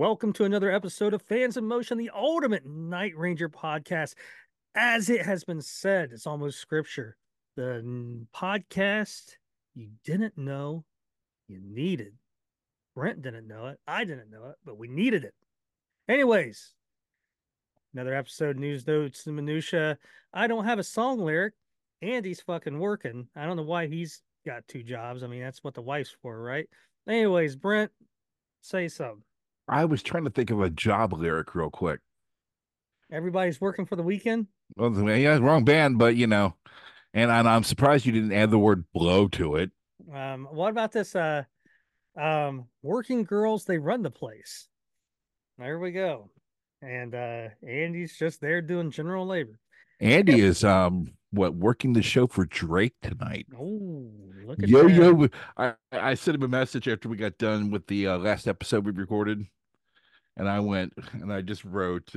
Welcome to another episode of Fans in Motion, the ultimate Night Ranger podcast. As it has been said, it's almost scripture. The podcast you didn't know you needed. Brent didn't know it. I didn't know it, but we needed it. Anyways, another episode, news, notes, and minutia. I don't have a song lyric. Andy's fucking working. I don't know why he's got two jobs. I mean, that's what the wife's for, right? Anyways, Brent, say something. I was trying to think of a job lyric real quick. Everybody's working for the weekend. Well, yeah, wrong band, but and I'm surprised you didn't add the word blow to it. What about this? Working girls, they run the place. There we go. And Andy's just there doing general labor. Andy is working the show for Drake tonight. Oh, look at Yo that. yo, I sent him a message after we got done with the last episode we recorded, and I just wrote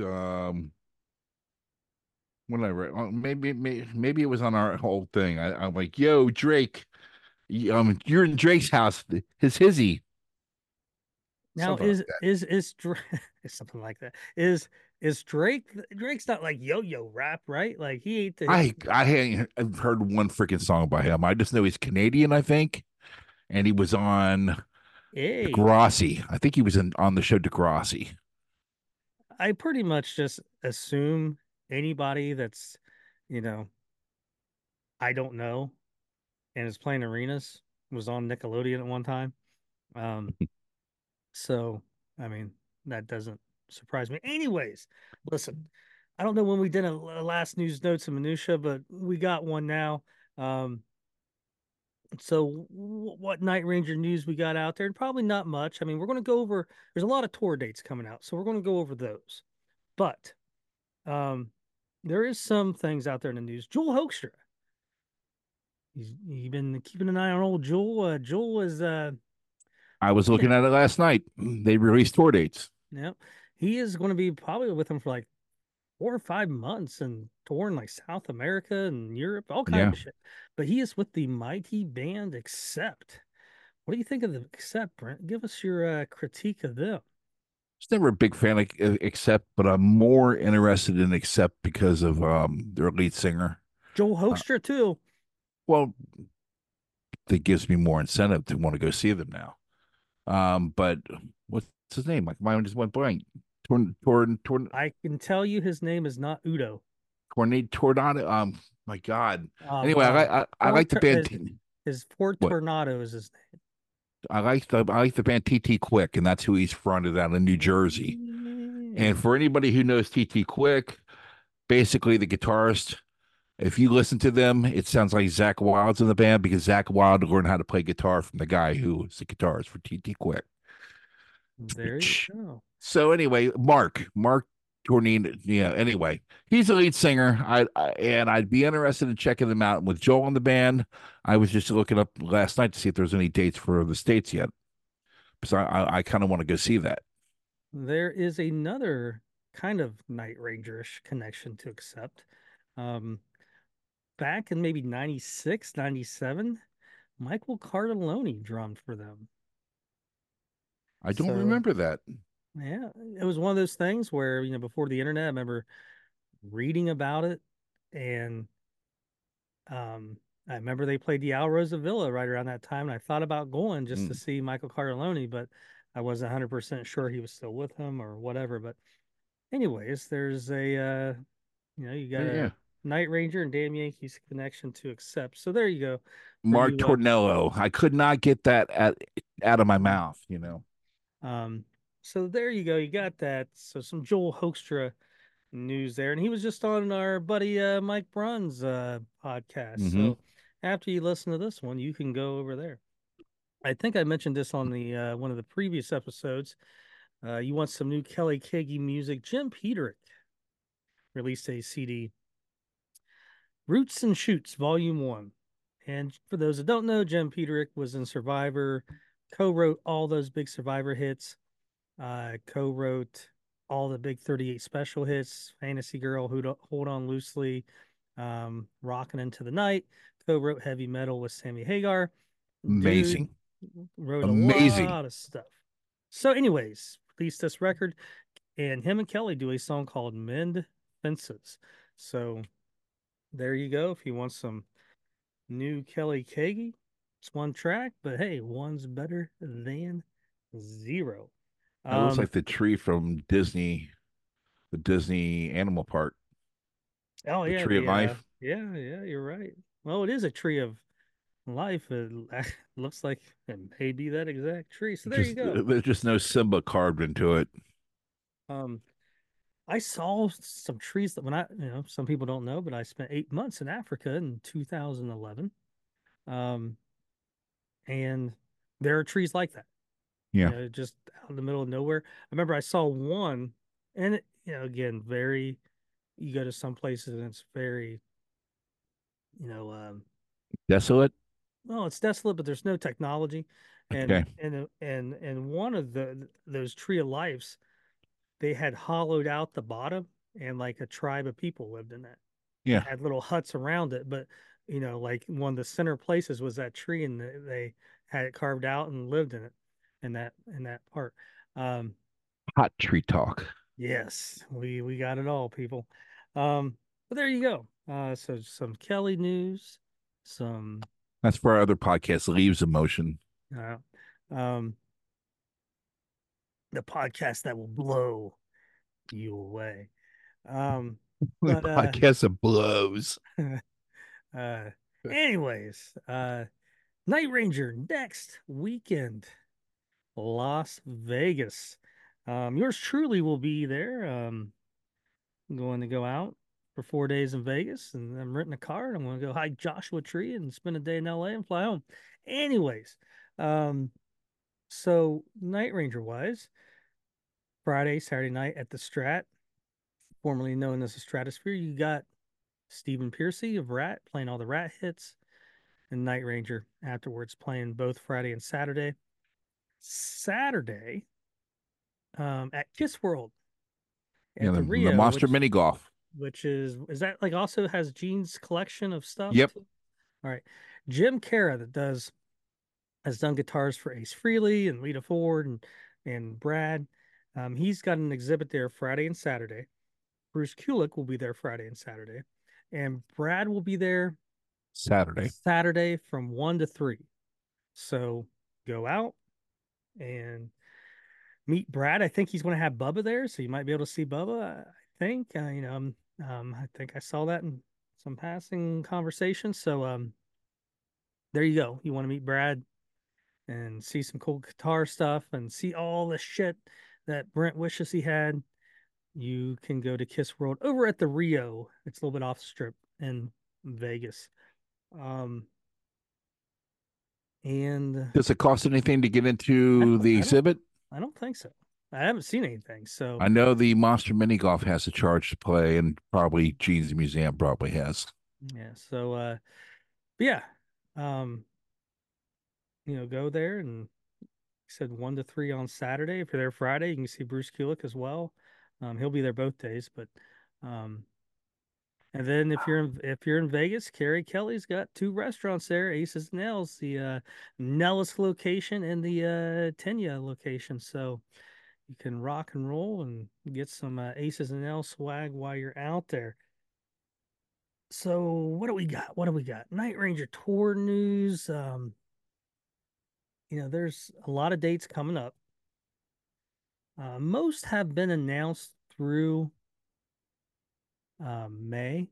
what did I write? Maybe it was on our whole thing. I'm like, yo Drake, you're in Drake's house. His hizzy. Now Something like is is something like that. Is Drake's not like yo-yo rap, right? Like he ain't the I haven't heard one freaking song by him. I just know he's Canadian, I think, and he was on hey. Degrassi. I think he was on the show Degrassi. I pretty much just assume anybody that's, you know, I don't know and is playing arenas was on Nickelodeon at one time. Um, So, I mean, that doesn't surprise me. Anyways, listen, I don't know when we did a last news notes and minutia, but we got one now. Um, so what Night Ranger news we got out there? Probably not much. I mean, we're going to go over. There's a lot of tour dates coming out, so we're going to go over those. But um, there is some things out there in the news. Joel Hoekstra. He's been keeping an eye on old Joel. Joel is I was looking at it last night. They released tour dates. yeah, he is going to be probably with him for like 4 or 5 months and touring like South America and Europe, all kinds Yeah, of shit. But he is with the mighty band Accept. What do you think of the Accept, Brent? Give us your critique of them. I was never a big fan of Accept, but I'm more interested in Accept because of their lead singer. Joel Uh, Hoekstra too. well, that gives me more incentive to want to go see them now. But what's his name? Like mine just went blank. I can tell you his name is not Udo. Tornado. My God. Anyway, Wow. I like the band. His Ford What Tornado is his I like the band TT Quick, and that's who he's fronted out in New Jersey. And name. for anybody who knows TT Quick, basically the guitarist, if you listen to them, it sounds like Zach Wild's in the band because Zach Wild learned how to play guitar from the guy who was the guitarist for TT Quick. There you go. So anyway, Mark Tornino, yeah. Anyway, he's the lead singer. And I'd be interested in checking them out with Joel in the band. I was just looking up last night to see if there's any dates for the states yet, because I kind of want to go see that. There is another kind of Night Rangerish connection to Accept. Um, Back in maybe 96, 97, Michael Cardelloni drummed for them. I don't So, remember that. yeah, it was one of those things where, before the internet, I remember reading about it. And um, I remember they played the Al Rosa Villa right around that time. And I thought about going just to Mm. see Michael Cardelloni, but I wasn't 100% sure he was still with him or whatever. But, anyways, there's you got Yeah, a Night Ranger and Damn Yankees connection to Accept. So, there you go for Mark you. Tornello. I could not get that out of my mouth. Um, so there you go. You got that. So some Joel Hoekstra news there, and he was just on our buddy Mike Brunn's podcast. Hmm. So after you listen to this one, you can go over there. I think I mentioned this on the one of the previous episodes. You want some new Kelly Kagi music? Jim Peterick released a CD, Roots and Shoots Volume One. And for those that don't know, Jim Peterick was in Survivor, co-wrote all those big Survivor hits. Co-wrote all the big 38 special hits, Fantasy Girl, Hold On Loosely, Rockin' Into the Night. Co-wrote Heavy Metal with Sammy Hagar. Dude Amazing, wrote a amazing. lot of stuff. So, anyways, released this record, and him and Kelly do a song called Mend Fences. So there you go. If you want some new Kelly Kagi, it's one track, but hey, one's better than zero. It looks Um, like the tree from Disney, the Disney Animal Park, oh the yeah, Tree of Life. yeah, you're right. Well, it is a tree of life. It looks like it may be that exact tree. So there you Just go. there's just no Simba carved into it. Um, I saw some trees that when some people don't know, but I spent 8 months in Africa in 2011. Um, and there are trees like that, Yeah, just out in the middle of nowhere. I remember I saw one, and again, very, you go to some places and it's very, you know, desolate. well, it's desolate, but there's no technology. Okay. And one of those tree of lives, they had hollowed out the bottom, and like a tribe of people lived in that and Yeah, had little huts around it. But like one of the center places was that tree, and they had it carved out and lived in it in that part. Um, hot tree talk. yes, we got it all, people. But there you go. So some Kelly news, some That's for our other podcast, Leaves Emotion. uh, um, the podcast that will blow you away. Um, The but podcast that blows. uh, anyways, Night Ranger next weekend, Las Vegas. Yours truly will be there. I'm going to go out for 4 days in Vegas, and I'm renting a car, and I'm going to go hike Joshua Tree and spend a day in LA and fly home. Anyways, um, so Night Ranger wise, Friday, Saturday night at the Strat, formerly known as the Stratosphere, you got Stephen Piercy of Rat playing all the Rat hits, and Night Ranger afterwards playing both Friday and Saturday. Saturday, at Kiss World Yeah, at the the Rio, Monster which Mini Golf. which is that like also has Gene's collection of stuff Yep. too? All right. Jim Cara that does has done guitars for Ace Frehley and Lita Ford and Brad. He's got an exhibit there Friday and Saturday. Bruce Kulick will be there Friday and Saturday, and Brad will be there Saturday. Saturday from 1 to 3. So go out and meet Brad. I think he's going to have Bubba there, so you might be able to see Bubba. I think I think I saw that in some passing conversation. So there you go. You want to meet Brad and see some cool guitar stuff and see all the shit that Brent wishes he had. You can go to Kiss World over at the Rio. It's a little bit off the strip in Vegas. Um, and Does it cost anything to get I into don't, the I don't, exhibit? I don't think so. I haven't seen anything. So I know the Monster Mini Golf has a charge to play, and probably Gene's Museum probably has. yeah. So but yeah. Um, go there and said 1 to 3 on Saturday. If you're there Friday, you can see Bruce Kulick as well. He'll be there both days, but um, and then if you're in Vegas, Carrie Kelly's got two restaurants there, Aces and Nails, the Nellis location and the Tenya location. So you can rock and roll and get some Aces and Nails swag while you're out there. So what do we got? What do we got? Night Ranger tour news. There's a lot of dates coming up. Most have been announced through May.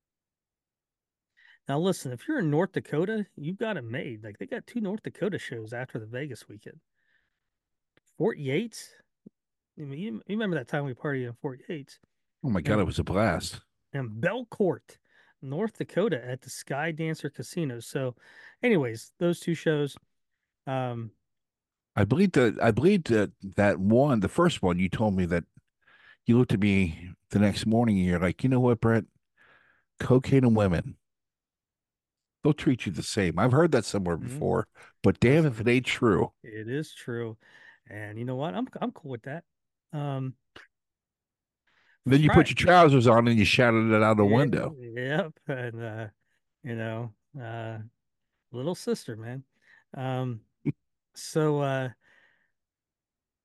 Now, listen, if you're in North Dakota, you've got it made. Like they got two North Dakota shows after the Vegas weekend. Fort Yates. I mean, you remember that time we partied in Fort Yates Oh my God, and it was a blast. Belcourt, North Dakota at the Sky Dancer Casino. So, anyways, those two shows. Um, I believe that one, the first one, you told me that you looked at me the next morning and you're like, you know what, Brett? Cocaine and women, they'll treat you the same. I've heard that somewhere mhm, before, but damn if listen, it ain't true. it is true, and you know what? I'm cool with that. Um, Then you put Friday. your trousers on and you shouted it out the Yeah, window. yep, and you know, uh, little sister, man. Um, so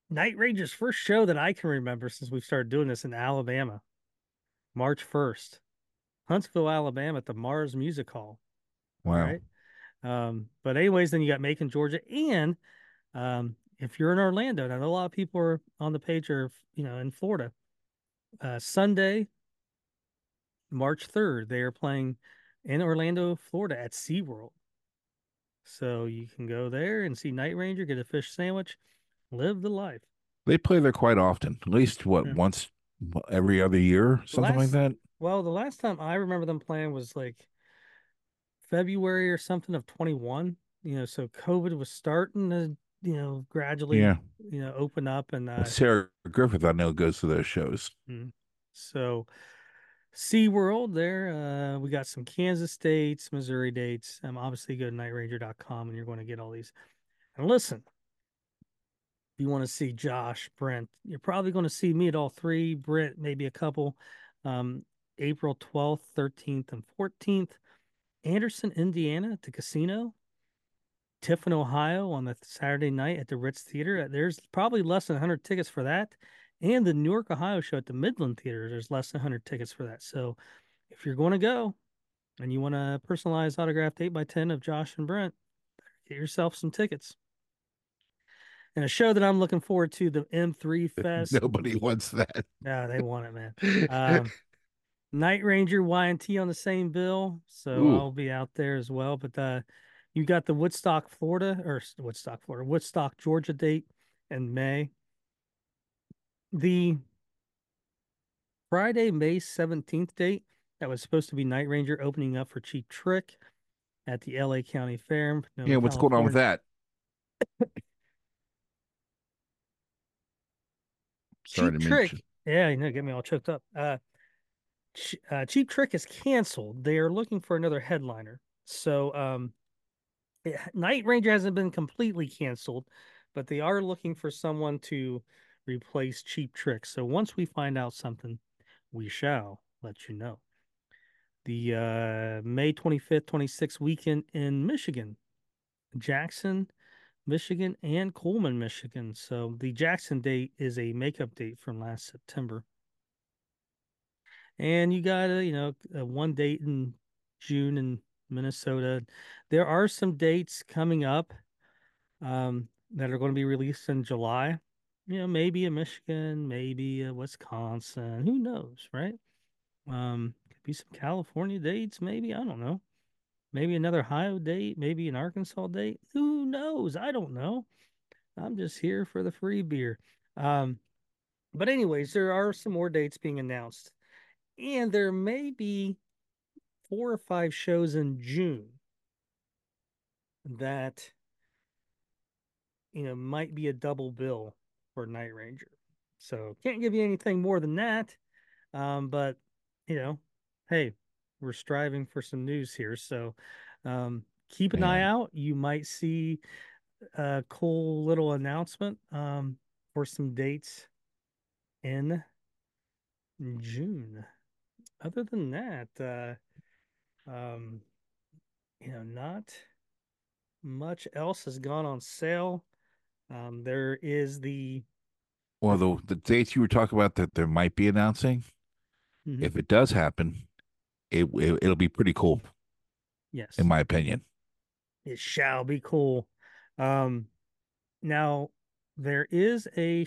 Night Ranger's first show that I can remember since we've started doing this in Alabama, March 1st, Huntsville, Alabama, at the Mars Music Hall. All Wow. right. But anyways, then you got Macon, Georgia, and if you're in Orlando, and I know a lot of people are on the page or in Florida. Sunday, March 3rd, they are playing in Orlando, Florida at SeaWorld. So you can go there and see Night Ranger, get a fish sandwich, live the life. They play there quite often, at least what, Yeah. once every other year, something like Last, that. well, the last time I remember them playing was like February or something of 21. So COVID was starting to, gradually, Yeah. open up and Sarah Griffith, I know, goes to those shows. mm. So SeaWorld there, we got some Kansas dates, Missouri dates. Obviously go to nightranger.com and you're going to get all these. And listen, if you want to see Josh, Brent, you're probably going to see me at all three, Brent, maybe a couple. Um, April 12th, 13th, and 14th. Anderson, Indiana at the casino. Tiffin, Ohio on the Saturday night at the Ritz Theater. There's probably less than 100 tickets for that. And the Newark, Ohio show at the Midland Theater, there's less than 100 tickets for that. So if you're going to go and you want a personalized autographed 8x10 of Josh and Brent, get yourself some tickets. And a show that I'm looking forward to, the M3 Fest. Nobody wants that. Yeah, they want it, man. Um, Night Ranger Y&T on the same bill, so Ooh. I'll be out there as well. But you got the Woodstock, Georgia date in May. The Friday, May 17th date that was supposed to be Night Ranger opening up for Cheap Trick at the LA County Fair, Yeah, Sonoma, what's going on with California. that? Sorry Cheap to mention. Trick, yeah, get me all choked up. Cheap Trick is canceled. They are looking for another headliner. So, Night Ranger hasn't been completely canceled, but they are looking for someone to replace Cheap Trick. So once we find out something, we shall let you know. The May 25th, 26th weekend in Michigan, Jackson, Michigan, and Coleman, Michigan. So the Jackson date is a makeup date from last September. And you got one date in June in Minnesota. There are some dates coming up that are going to be released in July. Maybe in Michigan, maybe Wisconsin. Who knows, right? Could be some California dates, maybe. I don't know. Maybe another Ohio date, maybe an Arkansas date. Who knows? I don't know. I'm just here for the free beer. Um, but anyways, there are some more dates being announced, and there may be 4 or 5 shows in June that might be a double bill for Night Ranger. So can't give you anything more than that. But you know, hey, we're striving for some news here. So keep an eye Man. out. You might see a cool little announcement for some dates in June. Other than that, um, not much else has gone on sale. There is Well, the the dates you were talking about that there might be announcing, mhm, if it does happen, it'll be pretty cool, in yes, my opinion. it shall be cool. Um, now there is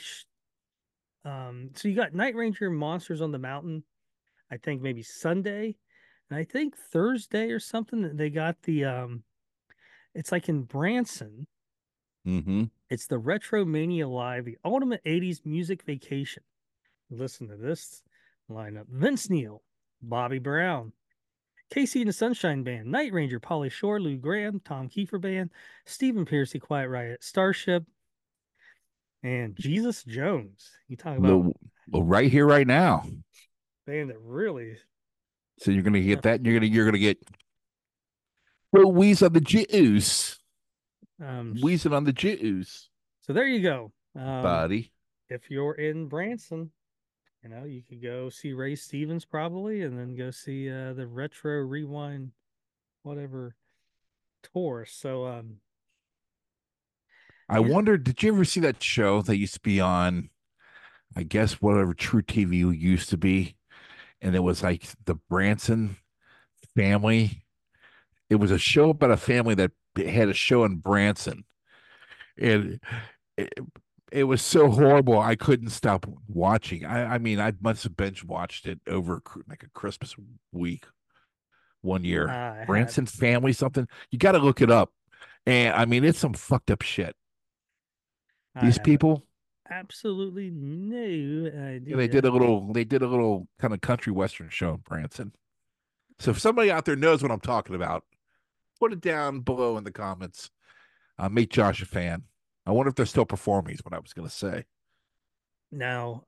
so you got Night Ranger Monsters on the Mountain. I think maybe Sunday, and I think Thursday or something. They got it's like in Branson. Mm-hmm. It's the Retro Mania Live, the ultimate 80s music vacation. Listen to this lineup: Vince Neil, Bobby Brown, Casey and the Sunshine Band, Night Ranger, Polly Shore, Lou Graham, Tom Kiefer Band, Stephen Piercy, Quiet Riot, Starship, and Jesus Jones. You talk about Well, right here, right now. band that really, So you're gonna uh, get that, and you're gonna get Wheeze on the Jews. um, Wheezing on the Jews, so there you go. buddy. If you're in Branson, you could go see Ray Stevens probably, and then go see the Retro Rewind, whatever tour. So, I wonder, did you ever see that show that used to be on, I guess, whatever True TV used to be? And it was like the Branson family. It was a show about a family that had a show in Branson. And it, it was so horrible. I couldn't stop watching. I mean, I must have binge watched it over like a Christmas week one year. I have Branson family, something. You got to look it up. And I mean, it's some fucked up shit. I These have people, absolutely no yeah, they idea. did a little kind of country western show in Branson. So if somebody out there knows what I'm talking about, put it down below in the comments. Make Josh a fan. I wonder if they're still performing. Is what I was going to say. Now,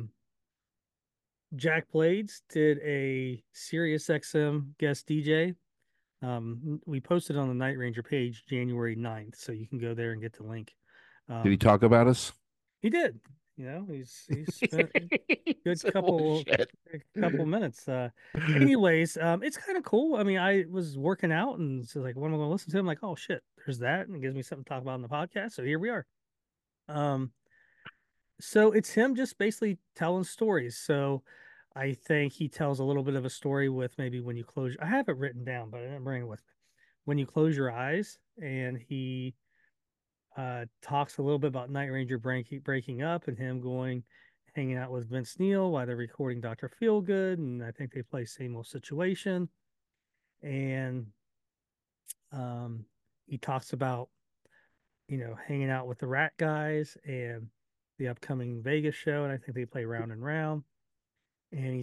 Jack Blades did a Sirius XM guest DJ. We posted on the Night Ranger page January 9th, so you can go there and get the link. Did he Um, talk about us? he did. He's spent a good So, holy shit. couple minutes. Anyways, it's kind of cool. I mean, I was working out and so like, what am I going to listen to? I'm like, oh shit, there's that, and it gives me something to talk about in the podcast. So here we are. Um, so it's him just basically telling stories. So I think he tells a little bit of a story with maybe when you close. I have it written down, but I didn't bring it with me. When you close your eyes, and he talks a little bit about Night Ranger breaking up and him going hanging out with Vince Neil while they're recording Dr. Feelgood, and I think they play Same Old Situation. And um, he talks about hanging out with the Rat Guys and the upcoming Vegas show, and I think they play Round and Round. And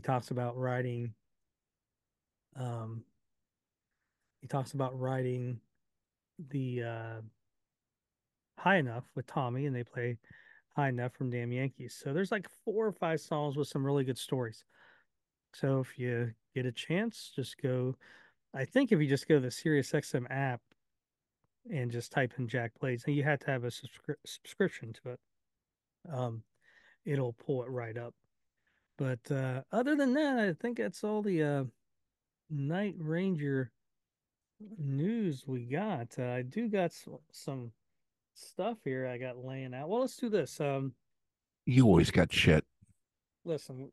um, he talks about writing the High Enough with Tommy, and they play High Enough from Damn Yankees. So there's like 4 or 5 songs with some really good stories. So if you get a chance, just go. I think if you just go to the SiriusXM app and just type in Jack Blades, and you have to have a subscription to it, um, it'll pull it right up. But other than that, I think that's all the Night Ranger news we got. I do got some stuff here I got laying out. Well, let's do this. You always got shit. Listen,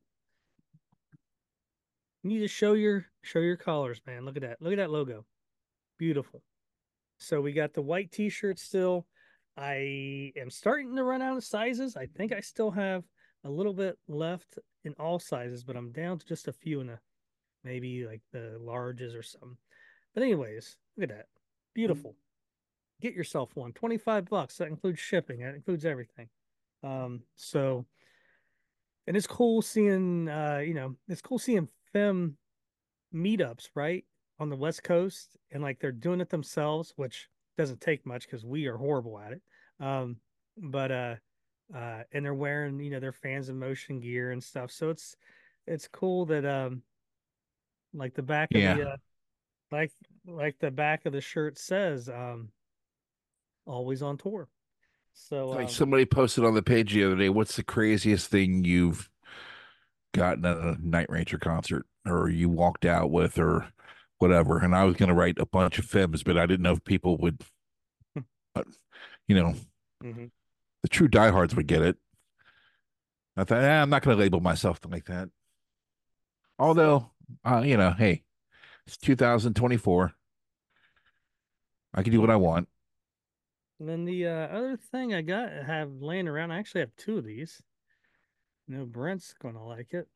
you need to show your colors, man. Look at that. Look at that logo. Beautiful. So we got the white t-shirt still. I am starting to run out of sizes. I think I still have a little bit left in all sizes, but I'm down to just a few in the maybe like the larges or something. But anyways, look at that. Beautiful. Get yourself one. 25 bucks. That includes shipping. That includes everything. So and it's cool seeing it's cool seeing fem meetups, right? On the West Coast, and like they're doing it themselves, which doesn't take much because we are horrible at it. Um, but and they're wearing, their fans in motion gear and stuff. So it's cool that like the back of Yeah. the like like the back of the shirt says always on tour. So Like somebody posted on the page the other day, what's the craziest thing you've gotten at a Night Ranger concert or you walked out with or whatever? And I was going to write a bunch of fibs, but I didn't know if people would, uh, you know, mhm. the true diehards would get it. I thought, I'm not going to label myself like that. So Although, hey, it's 2024. I can do what I want. and then the other thing I have laying around, I actually have two of these. Brent's gonna like it.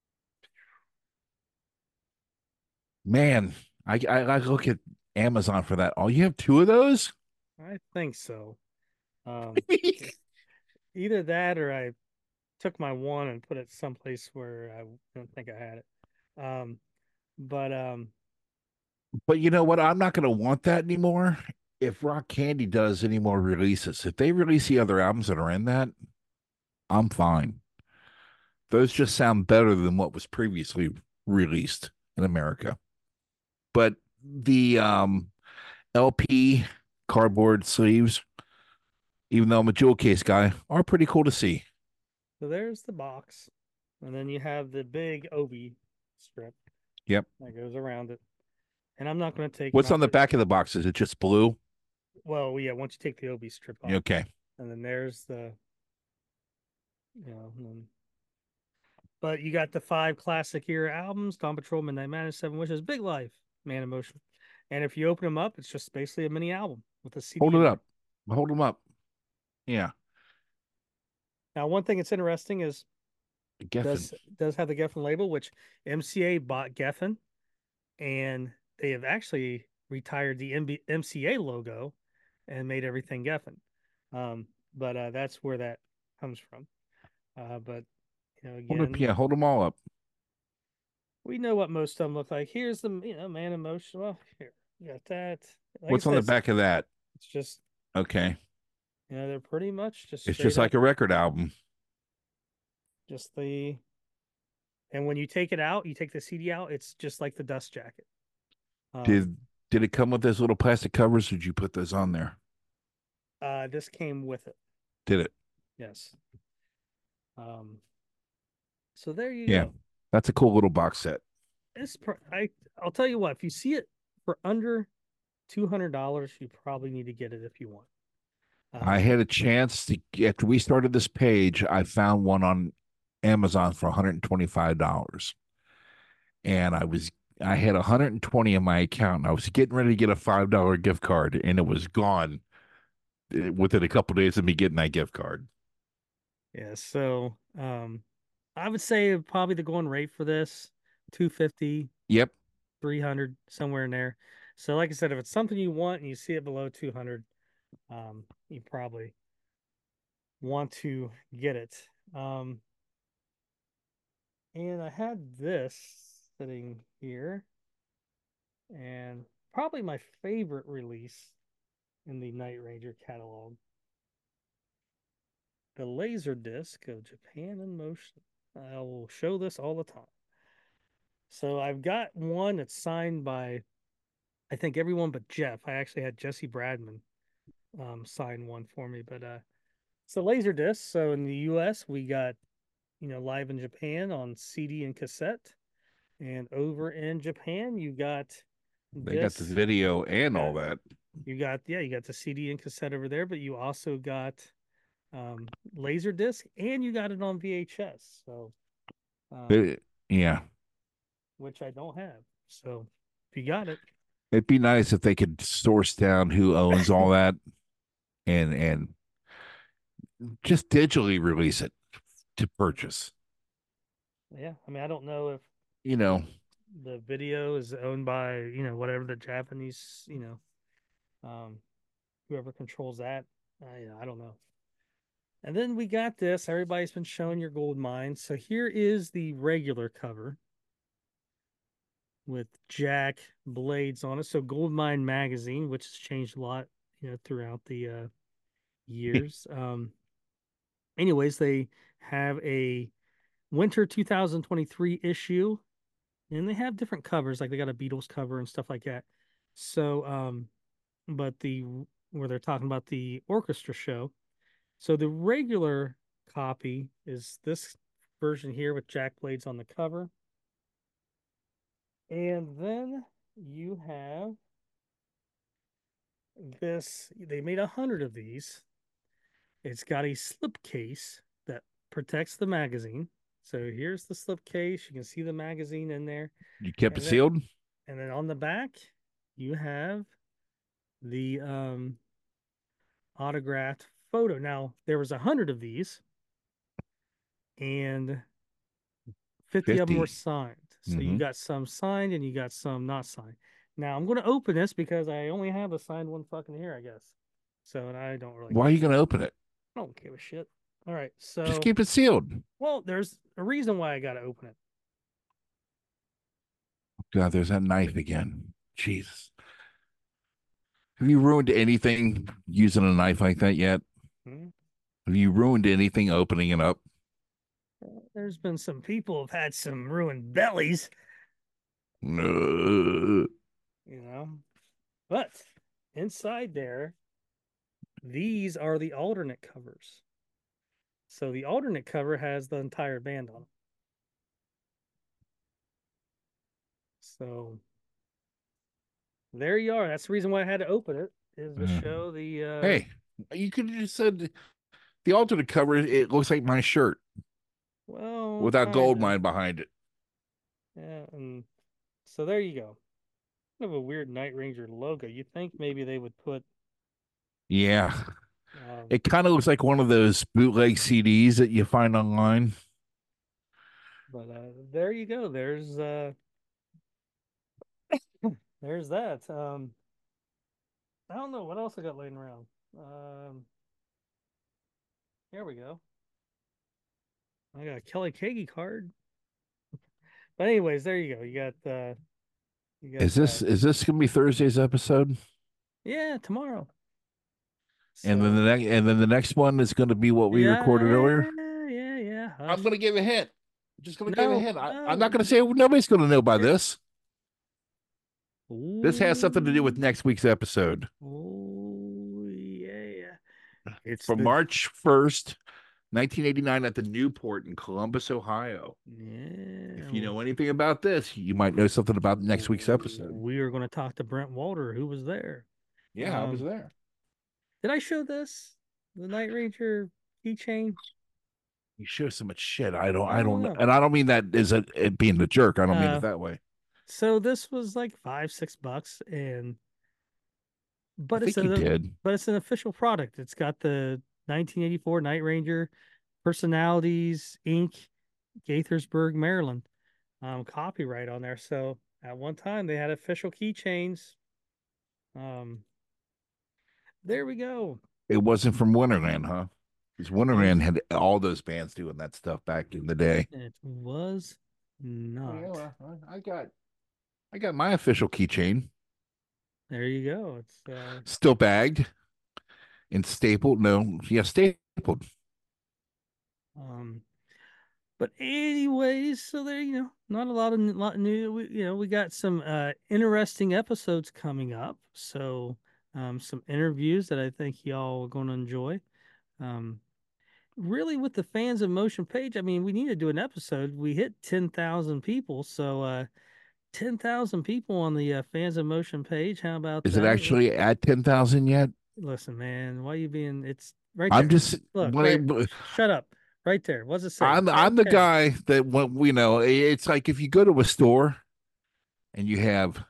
Man, I look at Amazon for that. Oh, you have two of those? I think so. Um, Either that or I took my one and put it someplace where I don't think I had it. Um, but But you know what? I'm not going to want that anymore. If Rock Candy does any more releases, if they release the other albums that are in that, I'm fine. Those just sound better than what was previously released in America. But the LP cardboard sleeves, even though I'm a jewel case guy, are pretty cool to see. so there's the box, and then you have the big Obi strip Yep. that goes around it. And I'm not going to take them What's out on the there. back of the box? Is it just blue? Well, yeah, once you take the Obi strip off. Okay. and then there's the but you got the five classic era albums: Dawn Patrol, Midnight Madness, Seven Wishes, Big Life, Man in Motion. And if you open them up, it's just basically a mini album with a Hold CD it in there. up. Hold them up. Yeah. Now, one thing that's interesting is Geffen. does have the Geffen label, which MCA bought Geffen, and they have actually retired the MCA logo and made everything Geffen. But that's where that comes from. But Hold up. again, Yeah. Hold them all up. we know what most of them look like. Here's the Man in Motion. Well, here you got that. Like I What's on said, the back of that? it's just Okay. they're pretty much just It's straight just up, like a record album. just the. And when you take it out, you take the CD out, it's just like the dust jacket. Um, Did did it come with those little plastic covers? Or did you put those on there? this came with it. Did it? Yes. Um, so there you Yeah. go. That's a cool little box set. I'll tell you what, if you see it for under $200, you probably need to get it if you want. I had a chance to after we started this page, I found one on Amazon for $125. And I had 120 in my account and I was getting ready to get a $5 gift card and it was gone within a couple of days of me getting that gift card. Yeah, so I would say probably the going rate for this 250, Yep. 300, somewhere in there. So like I said, if it's something you want and you see it below 200, you probably want to get it. Um, and I had this sitting here, and probably my favorite release in the Night Ranger catalog, the laser disc of Japan in Motion. I will show this all the time. So I've got one that's signed by I think everyone but Jeff. I actually had Jesse Bradman sign one for me, but it's a laser disc. So in the US we got Live in Japan on CD and cassette. And over in Japan, you got They got the this. video You and all got that. you got the CD and cassette over there, but you also got laser disc and you got it on VHS. So um, It- yeah. which I don't have. So if you got it, It'd be nice if they could source down who owns all that and just digitally release it to purchase. yeah. I mean, I don't know if You the know, the video is owned by whatever the Japanese whoever controls that. I don't know. And then we got this. Everybody's been showing your gold mine. So here is the regular cover with Jack Blades on it. So Goldmine magazine, which has changed a lot, throughout the years. Anyways, they have a winter 2023 issue, and they have different covers, like they got a Beatles cover and stuff like that. So, but the where they're talking about the orchestra show. So the regular copy is this version here with Jack Blades on the cover. And then you have this, they made 100 of these. It's got a slip case that protects the magazine. So here's the slip case. You can see the magazine in there. you kept it And then sealed. on the back, you have the autographed photo. Now there was 100 of these, and 50 of them were 50. signed. So you Mm-hmm. got some signed and you got some not signed. Now I'm going to open this because I only have a signed one fucking here, I guess. So, and I don't really Why are give you going to open it? I don't give a shit. All right. Just So, keep it sealed. well, there's a reason why I got to open it. God, there's that knife again. Jesus. Have you ruined anything using a knife like that yet? Hmm? Have you ruined anything opening it up? There's been some people have had some ruined bellies, Uh, you know. But inside there, these are the alternate covers. So the alternate cover has the entire band on it. So there you are. That's the reason why I had to open it is to show the hey, You could have just said the alternate cover. It looks like my shirt Well, without kind gold of. mine behind it. Yeah, and so there you go. Kind of a weird Night Ranger logo. You think maybe they would put Yeah, um it kind of looks like one of those bootleg CDs that you find online. but there you go. There's that. I don't know what else I got laying around. Um Here we go. I got a Kelly Kagi card. But anyways, there you go. You got that. Is this gonna be Thursday's episode? Yeah, tomorrow. And then So the next one is gonna be what we yeah, recorded earlier. yeah. I'm Hush. gonna give a hint. I'm just gonna give a No, hint. I'm not no. gonna say nobody's gonna know by Here. this. This has something to do with Ooh, next week's episode. oh yeah. It's From the March 1st, 1989 at the Newport in Columbus, Ohio. yeah. If you know anything about this, you might know something about next week's episode. We are going to talk to Brent Walter, who was there. Yeah, I was Um, there. did I show this? The Night Ranger keychain? You show so much shit. I don't know. And I don't mean that as it being the jerk. I don't mean it Uh, that way. so this was like 5, $6, and I but think you did. it's an official product. It's got the 1984 Night Ranger Personalities Inc. Gaithersburg, Maryland, copyright on there. So at one time they had official keychains. Um, there we go. It wasn't from Winterland, huh? Because It Winterland had all those bands doing that stuff back in the day. it was Oh yeah, not. well, I got my official keychain There you go. It's still bagged and stapled. No, yeah, stapled. um but anyways, so there not a lot new. We got some interesting episodes coming up. So some interviews that I think y'all are going to enjoy. Um really with the fans of motion page, I mean, we need to do an episode. We hit 10,000 people, so 10,000 people on the fans of motion page. How about Is it that? actually at 10,000 yet? Listen, man, why you being? It's right I'm there. just Look, when right. Shut up. Right there. What's it say? I'm the 10. guy that when we know it's like if you go to a store and you have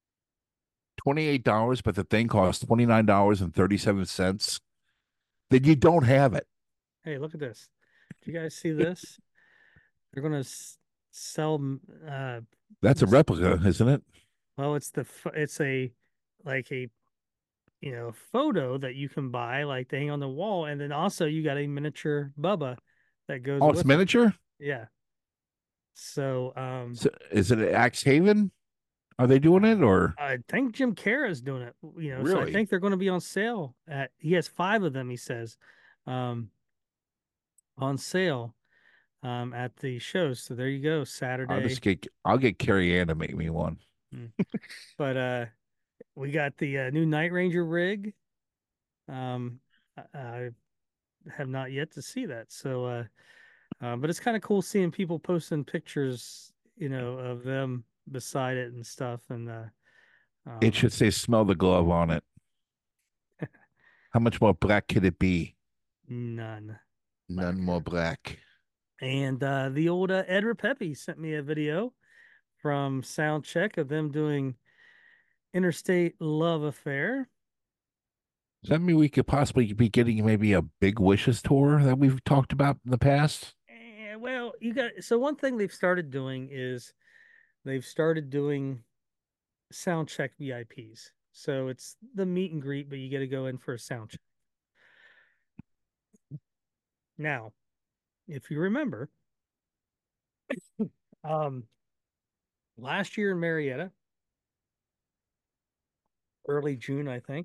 $28, but the thing costs $29.37, then you don't have it. Hey, look at this. Do you guys see this? They're gonna sell. That's a s- replica, isn't it? Well, it's a like a photo that you can buy, like to hang on the wall, and then also you got a miniature Bubba that goes Oh, it's with it. miniature. Yeah. So, So is it at Axe Haven? Are they doing it or I think Jim Carrey is doing it. So I really? think they're going to be on sale at. He has 5 of them. He says, um, on sale, at the shows. So there you go, Saturday. I'll get Carrie Ann to make me one. Mm. But we got the new Night Ranger rig. I have not yet to see that. So, but it's kind of cool seeing people posting pictures, of them beside it and stuff. And It um, should say smell the glove on it. How much more black could it be? none None more blacker. black. And the old Ed Repepe sent me a video from Sound Check of them doing Interstate Love Affair. Does that mean we could possibly be getting maybe a Big Wishes tour that we've talked about in the past? And, well, you got so one thing they've started doing is they've started doing Sound Check VIPs. So it's the meet and greet, but you get to go in for a sound check. Now, if you remember, um, last year in Marietta, early June,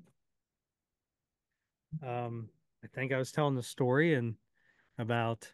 I think I was telling the story and about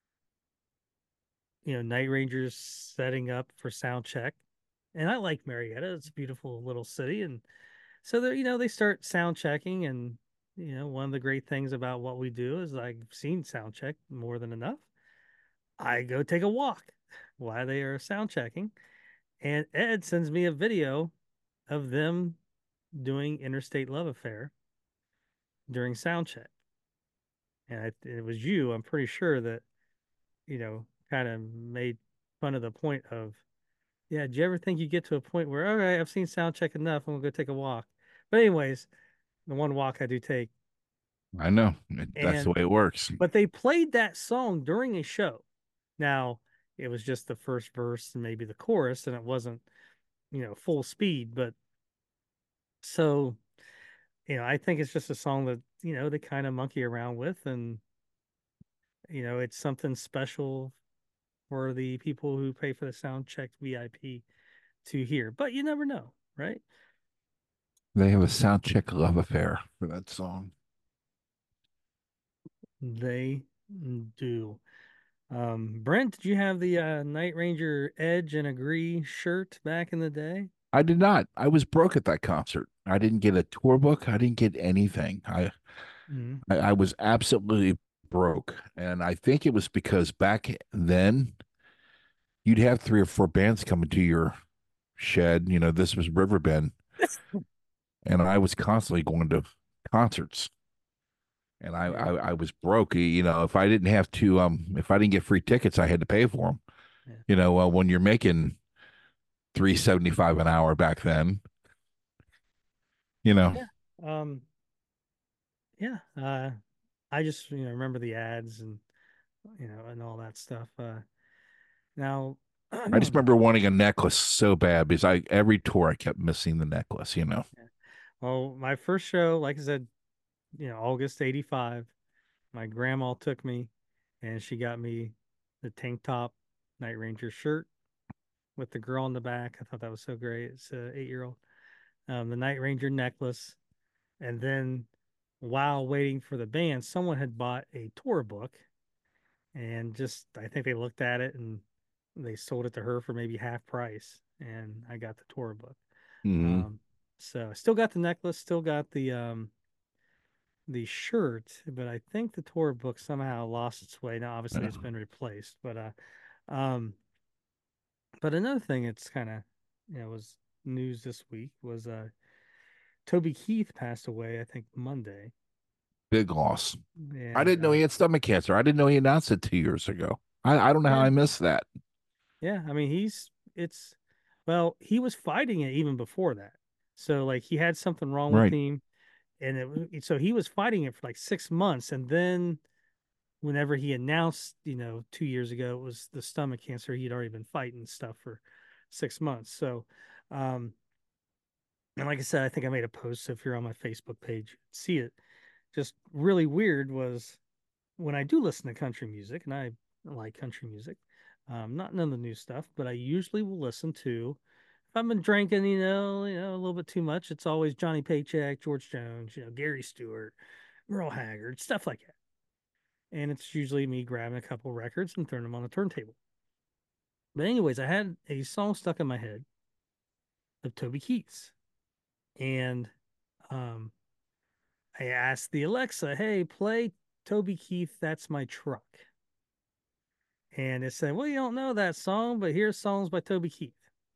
Night Rangers setting up for sound check. And I like Marietta. It's a beautiful little city. And so they start sound checking. And, one of the great things about what we do is I've seen sound check more than enough. I go take a walk while they are sound checking. And Ed sends me a video of them doing Interstate Love Affair. during sound check, and it was you. I'm pretty sure that kind of made fun of the point of, yeah. Do you ever think you get to a point where, all right, I've seen sound check enough, I'm gonna go take a walk? But anyways, the one walk I do take, I know. That's the and way it works. but they played that song during a show. Now it was just the first verse and maybe the chorus, and it wasn't full speed. But so I think it's just a song that they kind of monkey around with, and it's something special for the people who pay for the sound check VIP to hear. But you never know, right? They have a sound check love affair for that song. They do. Brent, did you have the Night Ranger Edge and Agree shirt back in the day? I did not. I was broke at that concert. I didn't get a tour book. I didn't get anything. Mm-hmm. I was absolutely broke. And I think it was because back then you'd have three or four bands coming to your shed. This was Riverbend, and I was constantly going to concerts. And Yeah, I was broke. If I didn't have to, if I didn't get free tickets, I had to pay for them. yeah, When you're making 3.75 an hour back then, you know, yeah. Um, yeah. I just remember the ads and and all that stuff. Now, I just remember wanting a necklace so bad because every tour I kept missing the necklace. well, my first show, like I said, August '85. My grandma took me, and she got me the tank top Night Ranger shirt with the girl on the back. I thought that was so great. It's a 8-year-old. The Night Ranger necklace, and then while waiting for the band, someone had bought a tour book, and just I think they looked at it and they sold it to her for maybe half price, and I got the tour book. Hmm. Um, so I still got the necklace, still got the shirt, but I think the tour book somehow lost its way. Now, obviously, Yeah. it's been replaced, um, but another thing it's kind of was news this week was Toby Keith passed away. I think Monday, Big loss. I and didn't know he had stomach cancer. I didn't know he announced it 2 years ago. I don't know how yeah, I missed that. yeah. I mean, it's well, he was fighting it even before that. So like he had something wrong with Right. him, and so he was fighting it for like 6 months, and then whenever he announced, 2 years ago, it was the stomach cancer. He had already been fighting stuff for 6 months. So, um, and like I said, I think I made a post. So if you're on my Facebook page, see it. Just really weird was when I do listen to country music, and I like country music, not none of the new stuff, but I usually will listen to. If I've been drinking, a little bit too much, it's always Johnny Paycheck, George Jones, Gary Stewart, Merle Haggard, stuff like that. And it's usually me grabbing a couple records and throwing them on the turntable. But anyways, I had a song stuck in my head of Toby Keith's, and um, I asked the Alexa, "Hey, play Toby Keith, That's My Truck," and it said, "Well, you don't know that song, but here's songs by Toby Keith."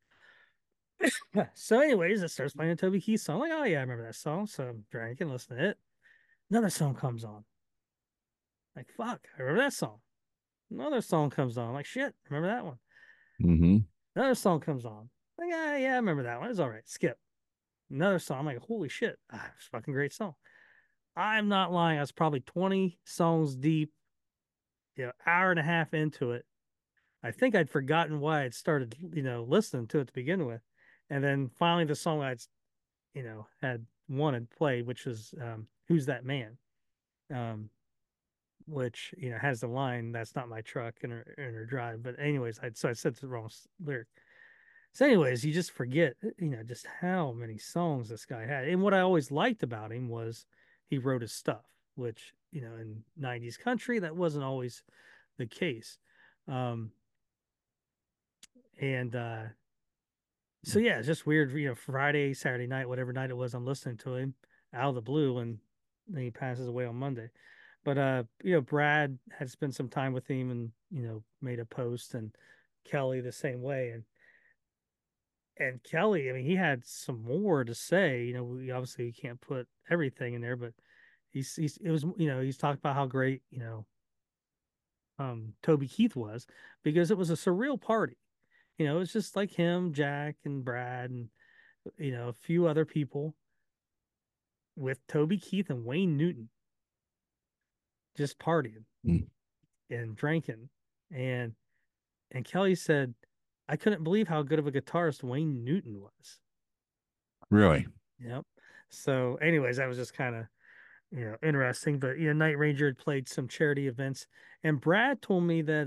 So, anyways, it starts playing a Toby Keith song. Like, oh yeah, I remember that song. So I'm drinking, listen to it. Another song comes on. Like, fuck, I remember that song. Another song comes on. Like, shit, remember that one. Hmm. Another song comes on. Like, yeah, I remember that one. It's all right. Skip. Another song. I'm like, holy shit, it's a fucking great song. I'm not lying. I was probably 20 songs deep, hour and a half into it. I think I'd forgotten why I'd started, listening to it to begin with. And then finally the song had wanted played, which was Who's That Man? Um, which, has the line, That's not my truck in her drive. But anyways, I said the wrong lyric. So, anyways, you just forget, just how many songs this guy had. And what I always liked about him was he wrote his stuff, which, in 90s country, that wasn't always the case. Um, and so, yeah, it's just weird, Friday, Saturday night, whatever night it was, I'm listening to him out of the blue, and then he passes away on Monday. But, Brad had spent some time with him and, made a post, and Kelly the same way. And Kelly, I mean, he had some more to say. We obviously can't put everything in there, but it was, he's talked about how great, Toby Keith was, because it was a surreal party. It was just like him, Jack and Brad, and a few other people, with Toby Keith and Wayne Newton just partying Mm. and drinking. And Kelly said, I couldn't believe how good of a guitarist Wayne Newton was. Really? Yep. So, anyways, that was just kind of, interesting. But Night Ranger had played some charity events, and Brad told me that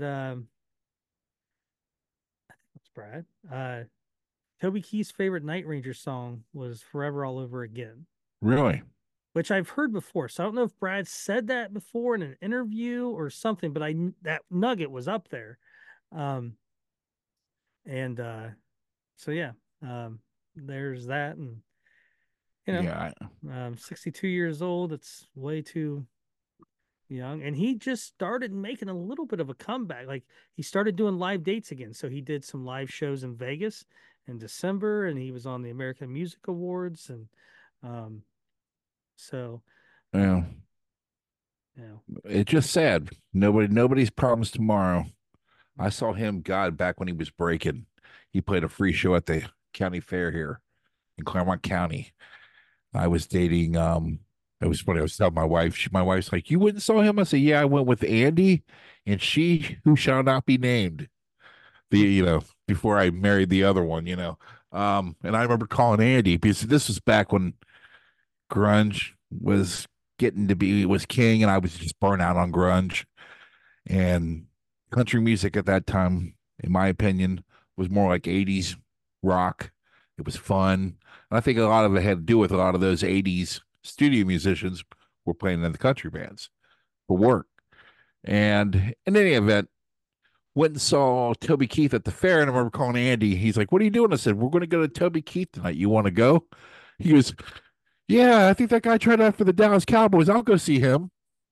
what's Brad? Toby Keith's favorite Night Ranger song was "Forever All Over Again," Really? which I've heard before. So I don't know if Brad said that before in an interview or something, but that nugget was up there. Um, and so yeah, um, there's that, and you know, Yeah. 62 years old. It's way too young, and he just started making a little bit of a comeback. Like, he started doing live dates again. So he did some live shows in Vegas in December, and he was on the American Music Awards, and um, so Yeah. uh, you know, It's just sad. Nobody's promised tomorrow. I saw him, God, back when he was breaking. He played a free show at the county fair here in Claremont County. I was dating, it was funny. I was telling my wife, my wife's like, "You wouldn't saw him?" I said, "Yeah, I went with Andy and she who shall not be named." Before I. The other one. And I remember calling Andy because this was back when grunge was getting to be was king, and I was just burnt out on grunge. And country music at that time, in my opinion, was more like 80s rock. It was fun. And I think a lot of it had to do with a lot of those 80s studio musicians were playing in the country bands for work. And in any event, went and saw Toby Keith at the fair. And I remember calling Andy. He's like, "What are you doing?" I said, "We're going to go to Toby Keith tonight. You want to go?" He goes, "Yeah, I think that guy tried out for the Dallas Cowboys. I'll go see him."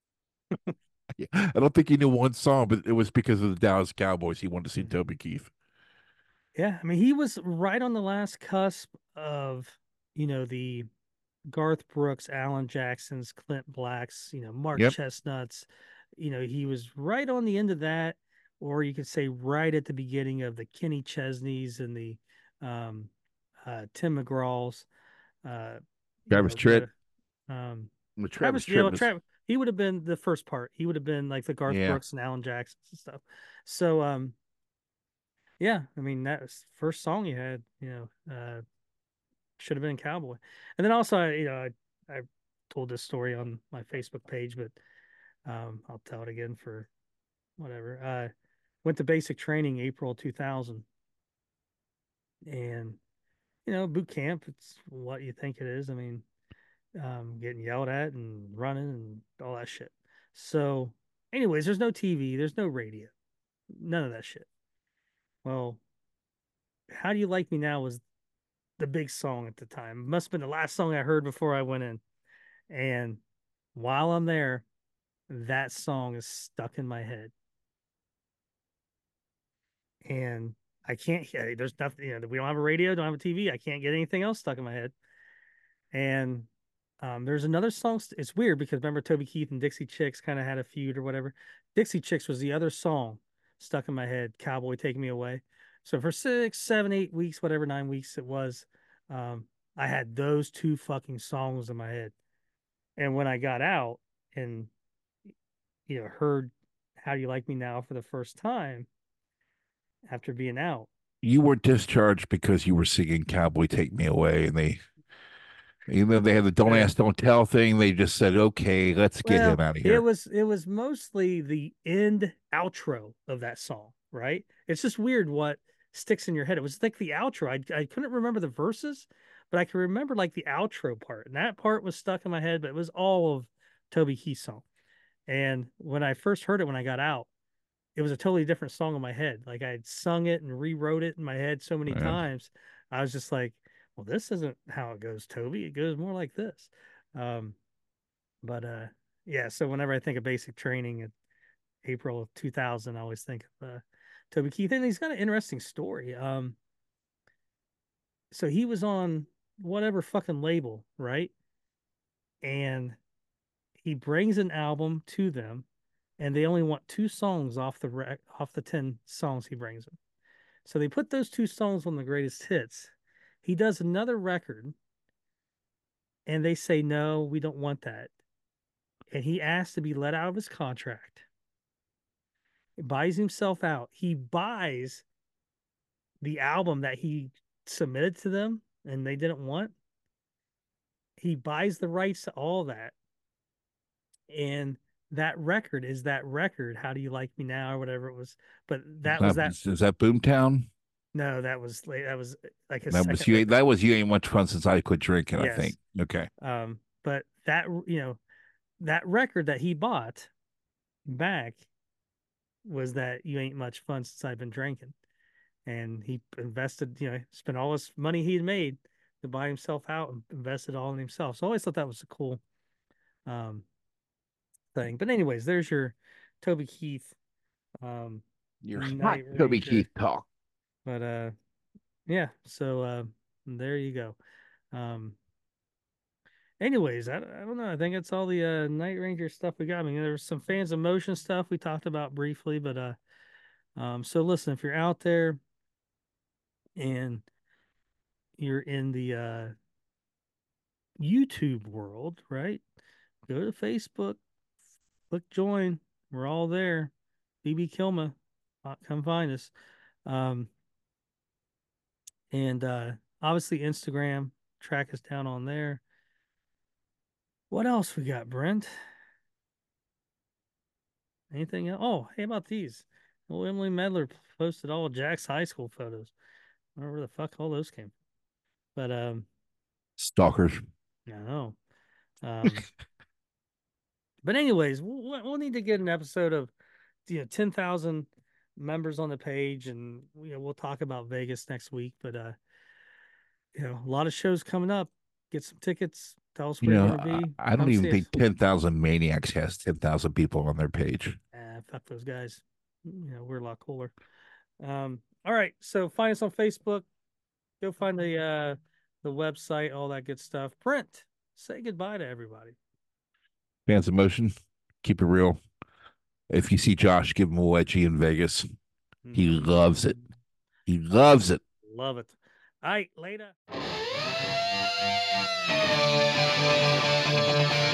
I don't think he knew one song, but it was because of the Dallas Cowboys. He wanted to see mhm. Toby Keith. Yeah, I mean, he was right on the last cusp of, the Garth Brooks, Alan Jacksons, Clint Blacks, Mark Yep. Chestnuts. He was right on the end of that, or you could say right at the beginning of the Kenny Chesneys and the um, Tim McGraw's. Uh, Travis Tritt. the Travis Yeah, Tritt well, was, he would have been the first part. He would have been like the Garth yeah. Brooks and Alan Jacksons and stuff. So, yeah, I mean, that was the first song he had, should have been Cowboy. And then also, I told this story on my Facebook page, but I'll tell it again for whatever. Went to basic training April 2000, and boot camp. It's what you think it is. I mean, getting yelled at and running and all that shit. So, anyways, there's no TV, there's no radio, none of that shit. Well, "How Do You Like Me Now" was the big song at the time. It must have been the last song I heard before I went in. And while I'm there, that song is stuck in my head. And I can't, there's nothing, we don't have a radio, don't have a TV. I can't get anything else stuck in my head. And there's another song. It's weird because remember Toby Keith and Dixie Chicks kind of had a feud or whatever. Dixie Chicks was the other song stuck in my head, "Cowboy Take Me Away." So for 6, 7, 8 weeks, whatever, 9 weeks it was, um, I had those two fucking songs in my head. And when I got out and heard "How Do You Like Me Now" for the first time after being out, You were discharged because you were singing Cowboy Take Me Away. And even though they had the don't uh, ask, don't tell thing, they just said, "Okay, let's get well, him out of it here." was it was mostly the end outro of that song, right? It's just weird what sticks in your head. It was like the outro. I couldn't remember the verses, but I can remember like the outro part, and that part was stuck in my head. But it was all of Toby Keith's song. And when I first heard it, when I got out, it was a totally different song in my head. Like, I had sung it and rewrote it in my head so many Yeah. times. I was just like, well, this isn't how it goes, Toby. It goes more like this. Um, but yeah, so whenever I think of basic training in April of 2000, I always think of Toby Keith. And he's got an interesting story. So he was on whatever fucking label, right? And he brings an album to them, and they only want 2 songs off the 10 songs he brings them. So they put those 2 songs on the greatest hits. He does another record, and they say no, we don't want that. And he asks to be let out of his contract. He buys himself out. He buys the album that he submitted to them and they didn't want. He buys the rights to all that. And that record is that record, How Do You Like Me Now, or whatever it was. But that was that. Is that Boomtown? No, that was like his That was second you. record. That was You Ain't Much Fun Since I Quit Drinking, I think. Yes. Okay. But that, that record that he bought back was that You Ain't Much Fun Since I've Been Drinking. And he invested, spent all his money he had made to buy himself out and invested all in himself. So I always thought that was a cool um, thing. But anyways, there's your Toby Keith Your hot Night Toby Ranger. Keith talk. But yeah, so there you go. Um, anyways, I don't know. I think it's all the Night Ranger stuff we got. I mean, there was some Fans of Motion stuff we talked about briefly, but so listen, if you're out there and you're in the YouTube world, right? Go to Facebook, click join. We're all there. BB Kilma, come find us. Um, and obviously Instagram, track us down on there. What else we got, Brent? Anything else? Oh, hey, about these? Well, Emily Medler posted all of Jack's high school photos. I don't know where the fuck all those came from. But Stalkers. I don't know. But anyways, we'll need to get an episode of 10,000 members on the page, and we'll talk about Vegas next week. But a lot of shows coming up. Get some tickets. Tell us You where you're know, going to be. I don't Come even see think us. 10,000 Maniacs has 10,000 people on their page. Fuck those guys. We're a lot cooler. All right, so find us on Facebook. Go find the website, all that good stuff. Brent, say goodbye to everybody. Fans of Motion, keep it real. If you see Josh, give him a wedgie in Vegas. He loves it. He loves it. Love it. All right, later.